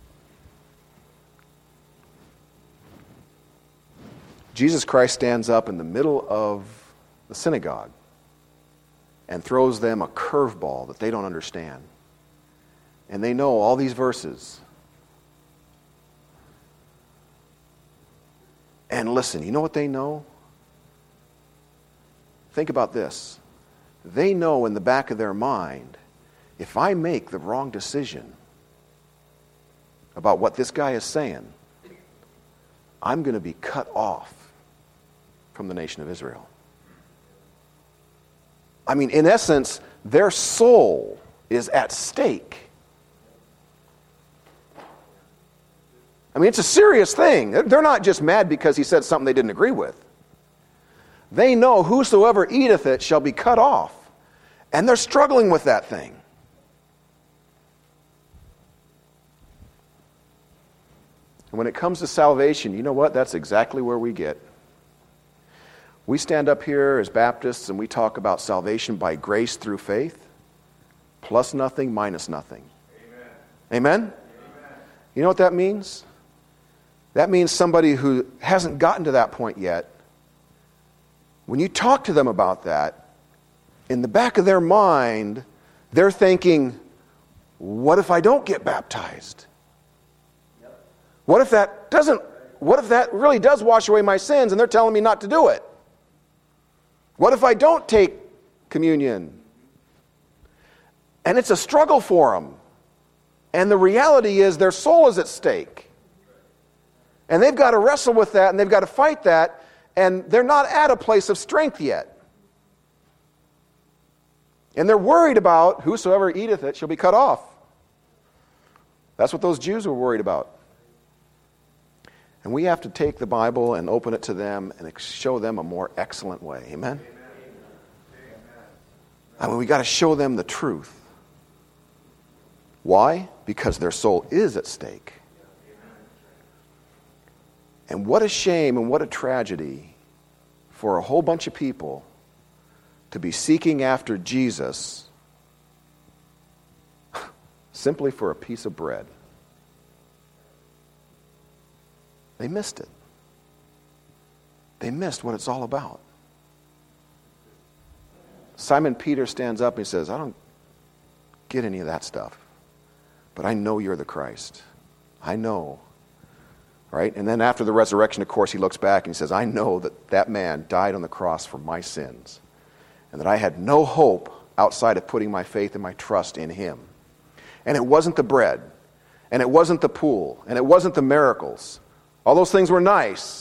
Jesus Christ stands up in the middle of the synagogue and throws them a curveball that they don't understand. And they know all these verses. And listen, you know what they know? think about this. They know in the back of their mind, if I make the wrong decision about what this guy is saying, I'm going to be cut off from the nation of Israel. I mean, in essence, their soul is at stake. I mean, it's a serious thing. They're not just mad because he said something they didn't agree with. They know whosoever eateth it shall be cut off. And they're struggling with that thing. And when it comes to salvation, you know what? That's exactly where we get. We stand up here as Baptists and we talk about salvation by grace through faith, plus nothing, minus nothing. Amen? Amen? Amen. You know what that means? That means somebody who hasn't gotten to that point yet, when you talk to them about that, in the back of their mind, they're thinking, what if I don't get baptized? What if that doesn't, what if that really does wash away my sins and they're telling me not to do it? What if I don't take communion? And it's a struggle for them. And the reality is their soul is at stake. And they've got to wrestle with that and they've got to fight that, and they're not at a place of strength yet. And they're worried about whosoever eateth it shall be cut off. That's what those Jews were worried about. And we have to take the Bible and open it to them and show them a more excellent way. Amen? I mean, we got to show them the truth. Why? Because their soul is at stake. And what a shame and what a tragedy for a whole bunch of people to be seeking after Jesus simply for a piece of bread. They missed it. They missed what it's all about. Simon Peter stands up and he says, I don't get any of that stuff, but I know you're the Christ. I know. Right? And then after the resurrection, of course, he looks back and he says, I know that that man died on the cross for my sins, and that I had no hope outside of putting my faith and my trust in him. And it wasn't the bread, and it wasn't the pool, and it wasn't the miracles. All those things were nice,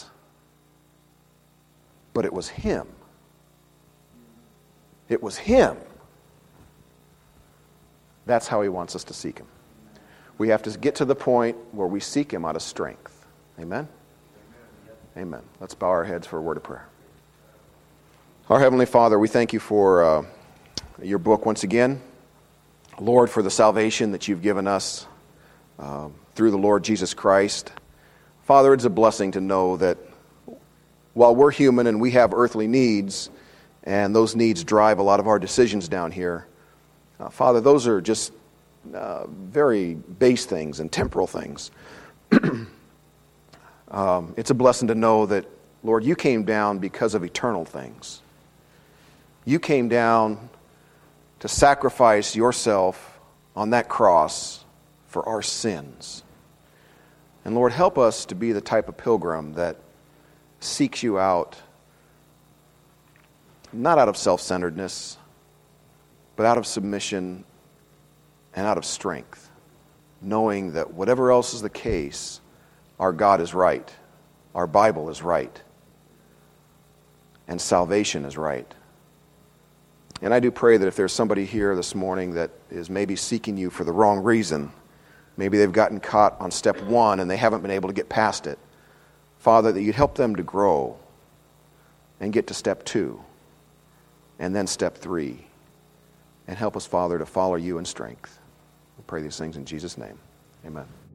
but it was him. It was him. That's how he wants us to seek him. We have to get to the point where we seek him out of strength. Amen? Amen. Let's bow our heads for a word of prayer. Our Heavenly Father, we thank you for uh, your book once again. Lord, for the salvation that you've given us uh, through the Lord Jesus Christ. Father, it's a blessing to know that while we're human and we have earthly needs, and those needs drive a lot of our decisions down here, uh, Father, those are just uh, very base things and temporal things. um, it's a blessing to know that, Lord, you came down because of eternal things. You came down to sacrifice yourself on that cross for our sins. And Lord, help us to be the type of pilgrim that seeks you out, not out of self-centeredness, but out of submission and out of strength, knowing that whatever else is the case, our God is right, our Bible is right, and salvation is right. And I do pray that if there's somebody here this morning that is maybe seeking you for the wrong reason, maybe they've gotten caught on step one and they haven't been able to get past it, Father, that you'd help them to grow and get to step two and then step three, and help us, Father, to follow you in strength. We pray these things in Jesus' name. Amen.